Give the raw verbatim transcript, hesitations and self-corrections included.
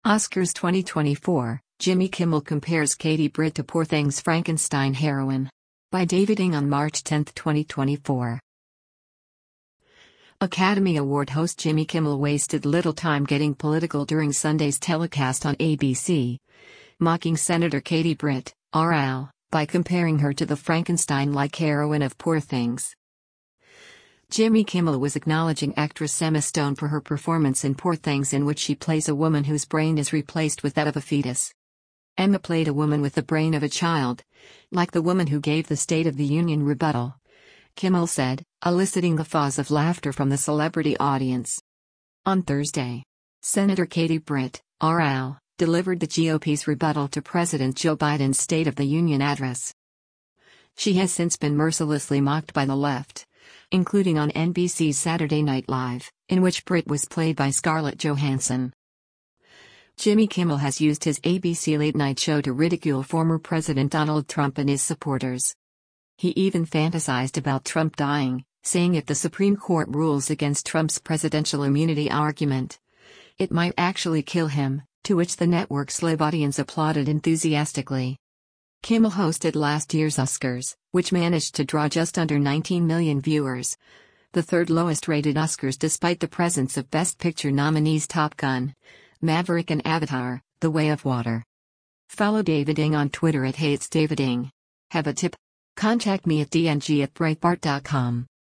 Oscars twenty twenty-four, Jimmy Kimmel compares Katie Britt to Poor Things' Frankenstein heroine. By David Ng on March tenth, twenty twenty-four. Academy Award host Jimmy Kimmel wasted little time getting political during Sunday's telecast on A B C, mocking Senator Katie Britt, R L, by comparing her to the Frankenstein-like heroine of Poor Things. Jimmy Kimmel was acknowledging actress Emma Stone for her performance in Poor Things, in which she plays a woman whose brain is replaced with that of a fetus. Emma played a woman with the brain of a child, like the woman who gave the State of the Union rebuttal, Kimmel said, eliciting guffaws of laughter from the celebrity audience. On Thursday, Senator Katie Britt, R L, delivered the G O P's rebuttal to President Joe Biden's State of the Union address. She has since been mercilessly mocked by the left, including on N B C's Saturday Night Live, in which Britt was played by Scarlett Johansson. Jimmy Kimmel has used his A B C Late Night show to ridicule former President Donald Trump and his supporters. He even fantasized about Trump dying, saying if the Supreme Court rules against Trump's presidential immunity argument, it might actually kill him, to which the network's live audience applauded enthusiastically. Kimmel hosted last year's Oscars, which managed to draw just under nineteen million viewers, the third lowest rated Oscars despite the presence of Best Picture nominees Top Gun, Maverick and Avatar: The Way of Water. Follow David Ng on Twitter at HatesDavidNg. Have a tip? Contact me at d n g at breitbart dot com.